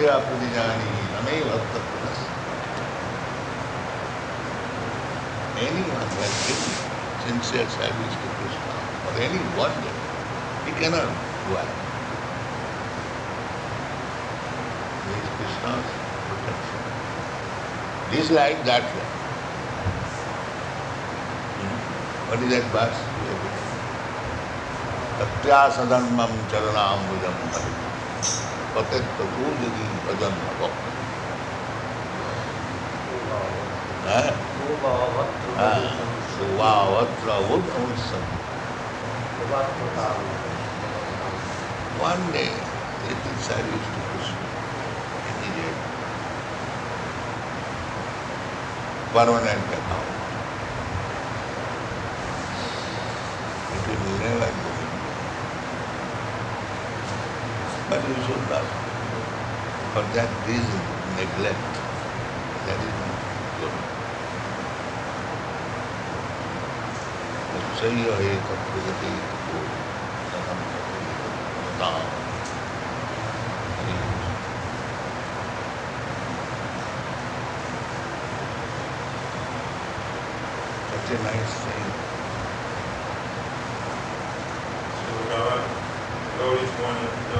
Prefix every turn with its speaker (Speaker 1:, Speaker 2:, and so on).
Speaker 1: Krishna pradijani name Bhakta. Anyone who has given sincere service to Krishna or any one day, he cannot do it. He is Krishna's protection. This life, that life. What is that verse? Tatya sadhanmam charanambujam hari. Patet tatu jadi bhajan bhava. Suvavatra udhamutsam. One day, it is service to Krishna. Immediate. Permanent account. It will never go. But you should not. For that reason, neglect. That is not good. Saiya hai tapragati ko sanam tatam. Such a nice thing.
Speaker 2: So, God, Lord is going to